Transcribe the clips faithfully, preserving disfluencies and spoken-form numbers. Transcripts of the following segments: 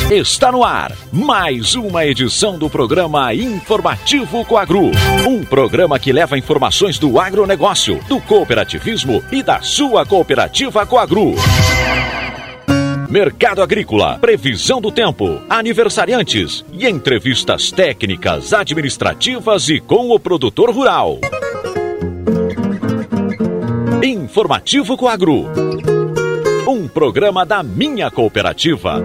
Está no ar mais uma edição do programa Informativo Coagru. Um programa que leva informações do agronegócio, do cooperativismo e da sua cooperativa Coagru. Mercado agrícola, previsão do tempo, aniversariantes e entrevistas técnicas, administrativas e com o produtor rural. Informativo Coagru. Um programa da minha cooperativa.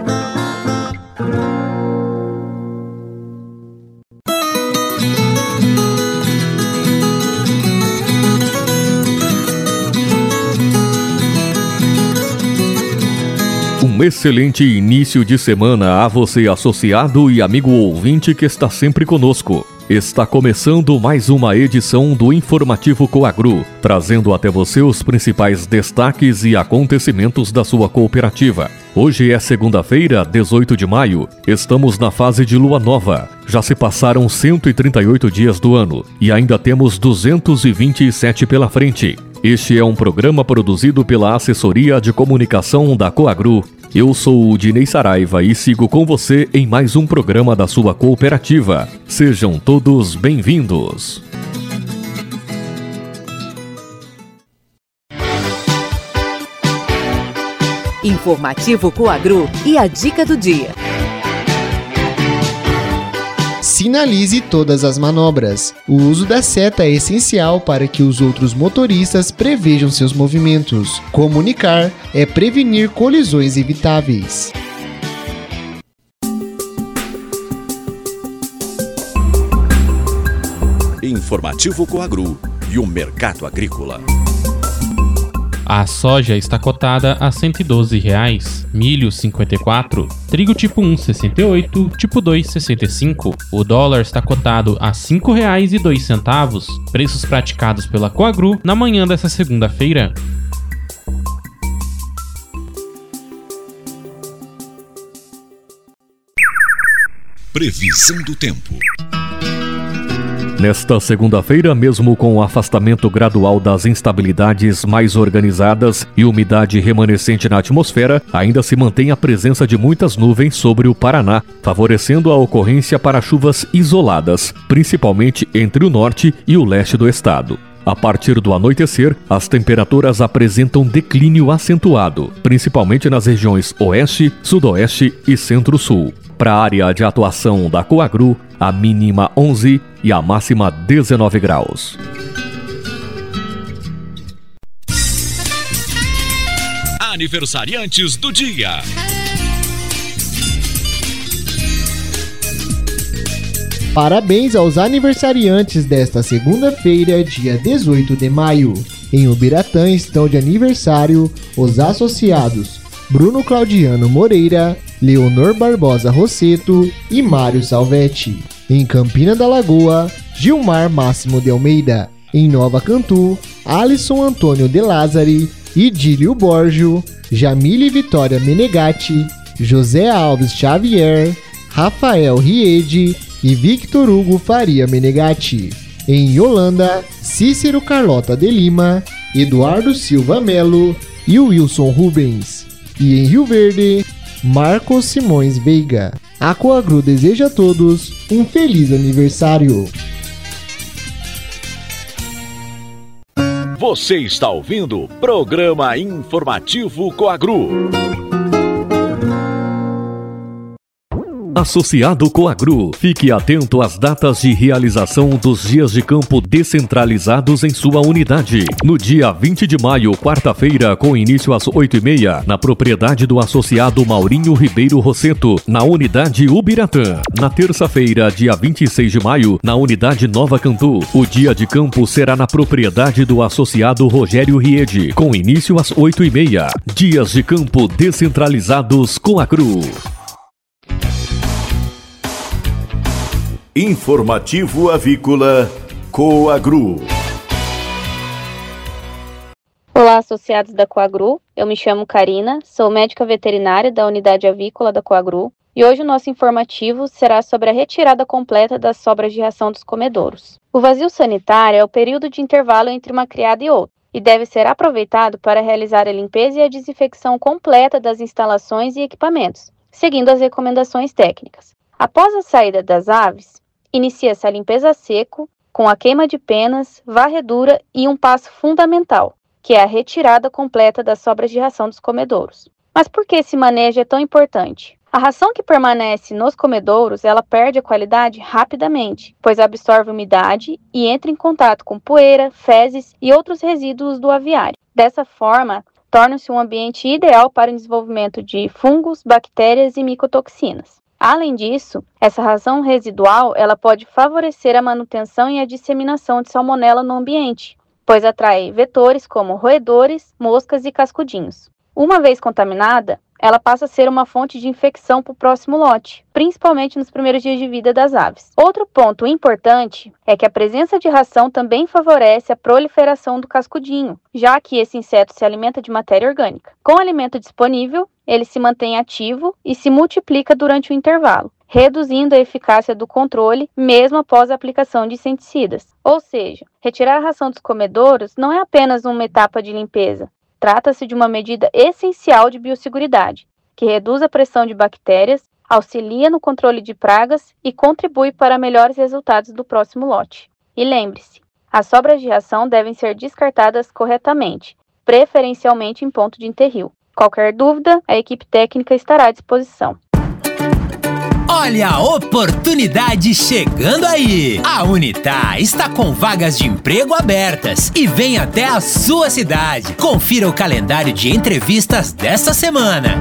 Um excelente início de semana a você, associado e amigo ouvinte que está sempre conosco. Está começando mais uma edição do Informativo Coagru, trazendo até você os principais destaques e acontecimentos da sua cooperativa. Hoje é segunda-feira, dezoito de maio, estamos na fase de lua nova. Já se passaram cento e trinta e oito dias do ano e ainda temos duzentos e vinte e sete pela frente. Este é um programa produzido pela Assessoria de Comunicação da Coagru. Eu sou o Dinei Saraiva e sigo com você em mais um programa da sua cooperativa. Sejam todos bem-vindos. Informativo Coagru e a dica do dia. Sinalize todas as manobras. O uso da seta é essencial para que os outros motoristas prevejam seus movimentos. Comunicar é prevenir colisões evitáveis. Informativo Coagru e o mercado agrícola. A soja está cotada a cento e doze reais, milho cinquenta e quatro, trigo tipo um sessenta e oito, tipo dois sessenta e cinco. O dólar está cotado a cinco reais e dois centavos. Preços praticados pela Coagru na manhã desta segunda-feira. Previsão do tempo. Nesta segunda-feira, mesmo com o afastamento gradual das instabilidades mais organizadas e umidade remanescente na atmosfera, ainda se mantém a presença de muitas nuvens sobre o Paraná, favorecendo a ocorrência para chuvas isoladas, principalmente entre o norte e o leste do estado. A partir do anoitecer, as temperaturas apresentam declínio acentuado, principalmente nas regiões oeste, sudoeste e centro-sul. Para a área de atuação da Coagru, a mínima onze e a máxima dezenove graus. Aniversariantes do dia. Parabéns aos aniversariantes desta segunda-feira, dia dezoito de maio. Em Ubiratã estão de aniversário os associados Bruno Claudiano Moreira, Leonor Barbosa Rosseto e Mário Salvetti. Em Campina da Lagoa, Gilmar Máximo de Almeida. Em Nova Cantu, Alisson Antônio de Lázari, Idílio Borgio, Jamile Vitória Menegatti, José Alves Xavier, Rafael Riede e Victor Hugo Faria Menegatti. Em Yolanda, Cícero Carlota de Lima, Eduardo Silva Melo e Wilson Rubens. E em Rio Verde, Marcos Simões Veiga. A Coagru deseja a todos um feliz aniversário. Você está ouvindo o programa Informativo Coagru. Associado Coagru, fique atento às datas de realização dos dias de campo descentralizados em sua unidade. No dia vinte de maio, quarta-feira, com início às oito e meia, na propriedade do associado Maurinho Ribeiro Rosseto, na unidade Ubiratã. Na terça-feira, dia vinte e seis de maio, na unidade Nova Cantu, o dia de campo será na propriedade do associado Rogério Riede, com início às oito e meia. Dias de campo descentralizados Coagru. Informativo Avícola Coagru. Olá, associados da Coagru. Eu me chamo Karina, sou médica veterinária da unidade avícola da Coagru e hoje o nosso informativo será sobre a retirada completa das sobras de ração dos comedouros. O vazio sanitário é o período de intervalo entre uma criada e outra e deve ser aproveitado para realizar a limpeza e a desinfecção completa das instalações e equipamentos, seguindo as recomendações técnicas. Após a saída das aves, inicia-se a limpeza a seco, com a queima de penas, varredura e um passo fundamental, que é a retirada completa das sobras de ração dos comedouros. Mas por que esse manejo é tão importante? A ração que permanece nos comedouros, ela perde a qualidade rapidamente, pois absorve umidade e entra em contato com poeira, fezes e outros resíduos do aviário. Dessa forma, torna-se um ambiente ideal para o desenvolvimento de fungos, bactérias e micotoxinas. Além disso, essa ração residual ela pode favorecer a manutenção e a disseminação de salmonela no ambiente, pois atrai vetores como roedores, moscas e cascudinhos. Uma vez contaminada, ela passa a ser uma fonte de infecção para o próximo lote, principalmente nos primeiros dias de vida das aves. Outro ponto importante é que a presença de ração também favorece a proliferação do cascudinho, já que esse inseto se alimenta de matéria orgânica. Com o alimento disponível, ele se mantém ativo e se multiplica durante o intervalo, reduzindo a eficácia do controle mesmo após a aplicação de inseticidas. Ou seja, retirar a ração dos comedouros não é apenas uma etapa de limpeza. Trata-se de uma medida essencial de biosseguridade, que reduz a pressão de bactérias, auxilia no controle de pragas e contribui para melhores resultados do próximo lote. E lembre-se, as sobras de ração devem ser descartadas corretamente, preferencialmente em ponto de enterril. Qualquer dúvida, a equipe técnica estará à disposição. Olha a oportunidade chegando aí! A Unitar está com vagas de emprego abertas e vem até a sua cidade. Confira o calendário de entrevistas desta semana.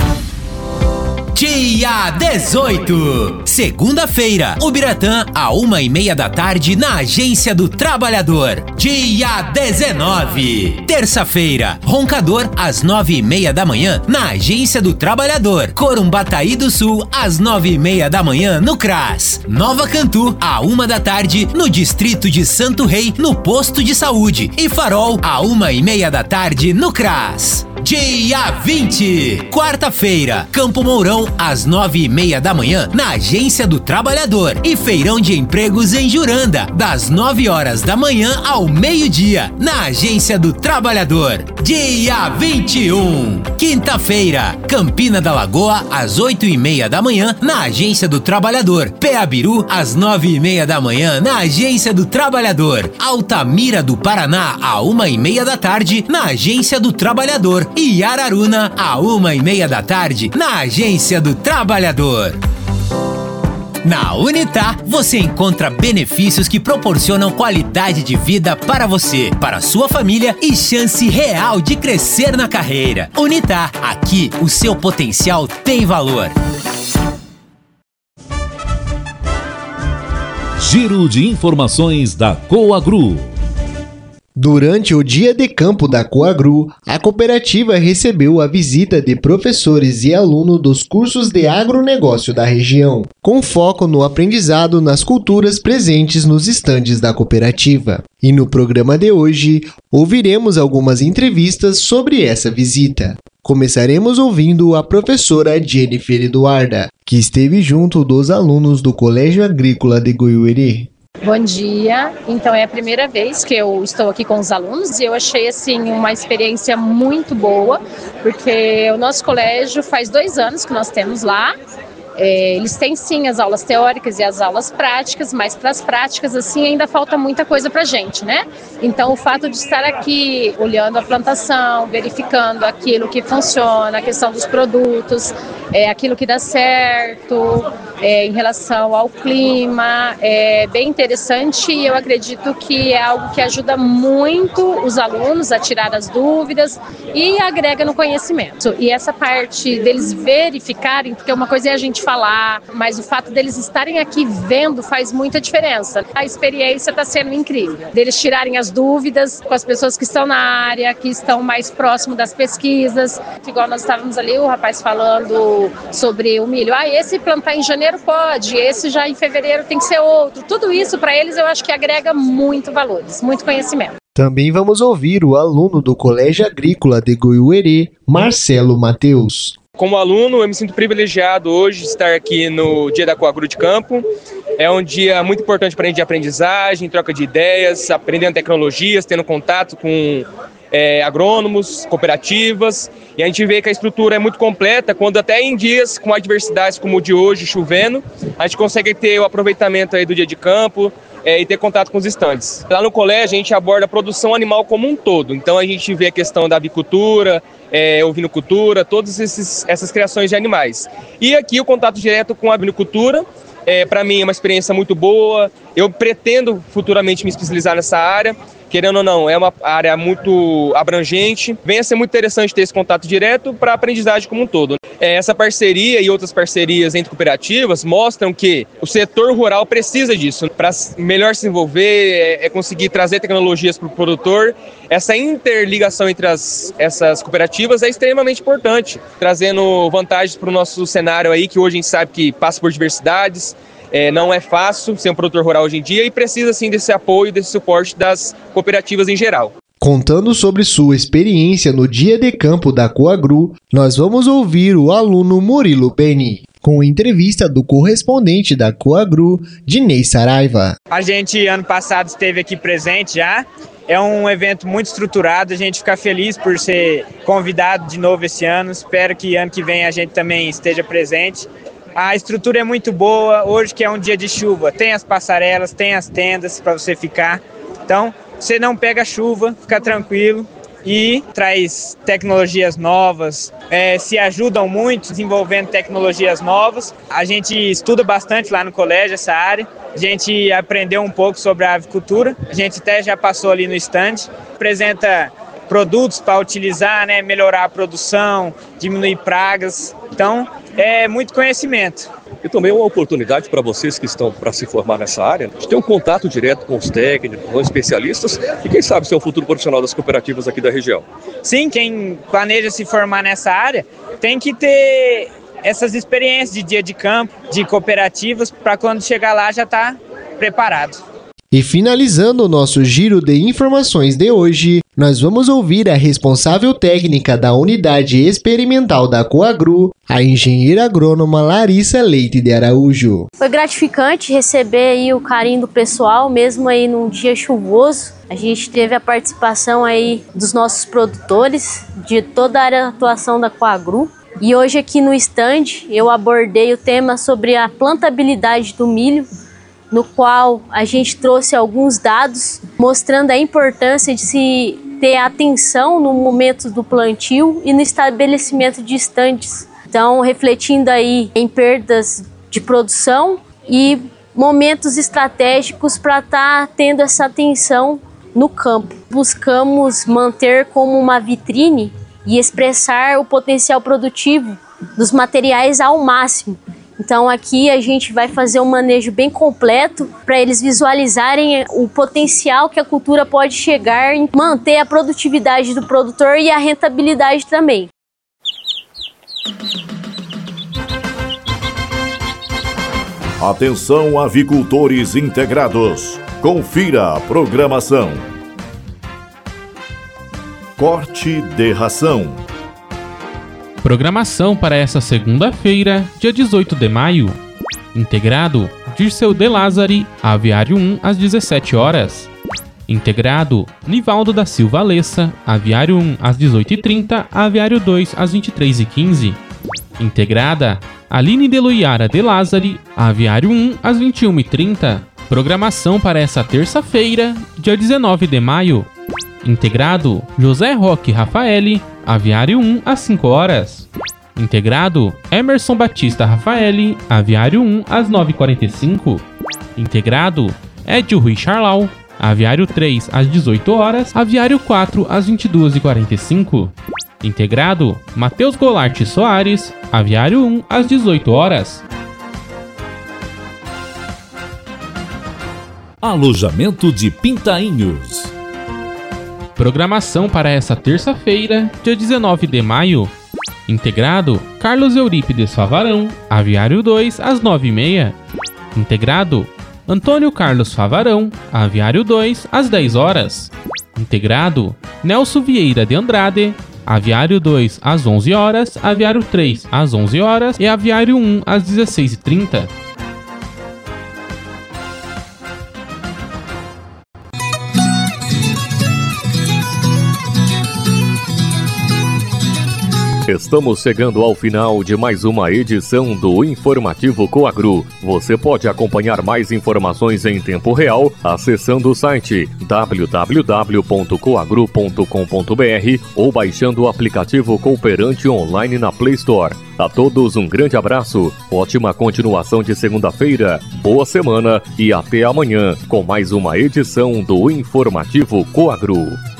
Dia dezoito, segunda-feira, Ubiratã, a uma e meia da tarde, na Agência do Trabalhador. Dia dezenove, terça-feira, Roncador, às nove e meia da manhã, na Agência do Trabalhador. Corumbataí do Sul, às nove e meia da manhã, no CRAS. Nova Cantu, à uma da tarde, no Distrito de Santo Rei, no Posto de Saúde. E Farol, à uma e meia da tarde, no CRAS. Dia vinte, quarta-feira, Campo Mourão, às nove e meia da manhã, na Agência do Trabalhador. E Feirão de Empregos em Juranda, das nove horas da manhã ao meio-dia, na Agência do Trabalhador. Dia vinte e um, quinta-feira, Campina da Lagoa, às oito e meia da manhã, na Agência do Trabalhador. Peabiru, às nove e meia da manhã, na Agência do Trabalhador. Altamira do Paraná, à uma e meia da tarde, na Agência do Trabalhador. E Araruna, à uma e meia da tarde, na Agência do Trabalhador. Na Unitar, você encontra benefícios que proporcionam qualidade de vida para você, para sua família e chance real de crescer na carreira. Unitar, aqui o seu potencial tem valor. Giro de informações da Coagru. Durante o dia de campo da Coagru, a cooperativa recebeu a visita de professores e alunos dos cursos de agronegócio da região, com foco no aprendizado nas culturas presentes nos estandes da cooperativa. E no programa de hoje, ouviremos algumas entrevistas sobre essa visita. Começaremos ouvindo a professora Jennifer Eduarda, que esteve junto dos alunos do Colégio Agrícola de Goiuerê. Bom dia, então é a primeira vez que eu estou aqui com os alunos e eu achei assim uma experiência muito boa, porque o nosso colégio faz dois anos que nós temos lá. É, eles têm sim as aulas teóricas e as aulas práticas, mas para as práticas assim ainda falta muita coisa para a gente, né? Então o fato de estar aqui olhando a plantação, verificando aquilo que funciona, a questão dos produtos, é, aquilo que dá certo, é, em relação ao clima, é bem interessante e eu acredito que é algo que ajuda muito os alunos a tirar as dúvidas e agrega no conhecimento. E essa parte deles verificarem, porque uma coisa é a gente falar, mas o fato deles estarem aqui vendo faz muita diferença. A experiência está sendo incrível. Deles tirarem as dúvidas com as pessoas que estão na área, que estão mais próximo das pesquisas. Igual nós estávamos ali, o rapaz falando sobre o milho. Ah, esse plantar em janeiro pode, esse já em fevereiro tem que ser outro. Tudo isso para eles eu acho que agrega muito valores, muito conhecimento. Também vamos ouvir o aluno do Colégio Agrícola de Goiuerê, Marcelo Mateus. Como aluno, eu me sinto privilegiado hoje de estar aqui no Dia da Coagru de Campo. É um dia muito importante para a gente de aprendizagem, troca de ideias, aprendendo tecnologias, tendo contato com é, agrônomos, cooperativas, e a gente vê que a estrutura é muito completa, quando até em dias com adversidades como o de hoje, chovendo, a gente consegue ter o aproveitamento aí do dia de campo, É, e ter contato com os estandes. Lá no colégio a gente aborda a produção animal como um todo, então a gente vê a questão da avicultura, é, ovinocultura, todas esses, essas criações de animais. E aqui o contato direto com a avinocultura, é, para mim é uma experiência muito boa, eu pretendo futuramente me especializar nessa área, querendo ou não, é uma área muito abrangente, vem a ser muito interessante ter esse contato direto para a aprendizagem como um todo. É, essa parceria e outras parcerias entre cooperativas mostram que o setor rural precisa disso. Para melhor se envolver, é, é conseguir trazer tecnologias para o produtor. Essa interligação entre as, essas cooperativas é extremamente importante, trazendo vantagens para o nosso cenário aí, que hoje a gente sabe que passa por diversidades. É, não é fácil ser um produtor rural hoje em dia e precisa sim desse apoio, desse suporte das cooperativas em geral. Contando sobre sua experiência no dia de campo da Coagru, nós vamos ouvir o aluno Murilo Beni, com entrevista do correspondente da Coagru, Dinei Saraiva. A gente ano passado esteve aqui presente já, é um evento muito estruturado, a gente fica feliz por ser convidado de novo esse ano, espero que ano que vem a gente também esteja presente. A estrutura é muito boa, hoje que é um dia de chuva, tem as passarelas, tem as tendas para você ficar, então você não pega chuva, fica tranquilo e traz tecnologias novas, é, se ajudam muito desenvolvendo tecnologias novas. A gente estuda bastante lá no colégio essa área, a gente aprendeu um pouco sobre a avicultura, a gente até já passou ali no stand, apresenta produtos para utilizar, né, melhorar a produção, diminuir pragas, então é muito conhecimento. E também é uma oportunidade para vocês que estão para se formar nessa área, de ter um contato direto com os técnicos, com os especialistas e quem sabe ser o futuro profissional das cooperativas aqui da região. Sim, quem planeja se formar nessa área tem que ter essas experiências de dia de campo, de cooperativas, para quando chegar lá já estar preparado. E finalizando o nosso giro de informações de hoje, nós vamos ouvir a responsável técnica da unidade experimental da Coagru, a engenheira agrônoma Larissa Leite de Araújo. Foi gratificante receber aí o carinho do pessoal, mesmo aí num dia chuvoso. A gente teve a participação aí dos nossos produtores, de toda a área de atuação da Coagru. E hoje aqui no stand eu abordei o tema sobre a plantabilidade do milho, no qual a gente trouxe alguns dados mostrando a importância de se ter atenção no momento do plantio e no estabelecimento de estandes. Então, refletindo aí em perdas de produção e momentos estratégicos para estar tendo essa atenção no campo. Buscamos manter como uma vitrine e expressar o potencial produtivo dos materiais ao máximo. Então aqui a gente vai fazer um manejo bem completo para eles visualizarem o potencial que a cultura pode chegar em manter a produtividade do produtor e a rentabilidade também. Atenção, avicultores integrados. Confira a programação. Corte de ração. Programação para essa segunda-feira, dia dezoito de maio. Integrado, Dirceu de Lázari, Aviário um, às dezessete horas. Integrado, Nivaldo da Silva Alessa, Aviário um, às dezoito e trinta, Aviário dois, às vinte e três e quinze. Integrada, Aline de Luiara de Lázari, Aviário um, às vinte e uma e trinta. Programação para essa terça-feira, dia dezenove de maio. Integrado, José Roque Rafaeli, Aviário um, às cinco horas. Integrado, Emerson Batista Rafaeli, Aviário um, às nove e quarenta e cinco. Integrado, Edio Rui Charlau, Aviário três, às dezoito horas, Aviário quatro, às vinte e duas e quarenta e cinco. Integrado, Matheus Golart Soares, Aviário um, às dezoito horas. Alojamento de Pintainhos. Programação para essa terça-feira, dia dezenove de maio. Integrado, Carlos Eurípides Favarão, Aviário dois, às nove e meia. Integrado, Antônio Carlos Favarão, Aviário dois, às dez horas. Integrado, Nelson Vieira de Andrade, Aviário dois, às onze horas, Aviário três, às onze horas e Aviário um, às dezesseis e trinta. Estamos chegando ao final de mais uma edição do Informativo Coagro. Você pode acompanhar mais informações em tempo real acessando o site w w w ponto coagro ponto com ponto b r ou baixando o aplicativo Cooperante online na Play Store. A todos um grande abraço, ótima continuação de segunda-feira, boa semana e até amanhã com mais uma edição do Informativo Coagro.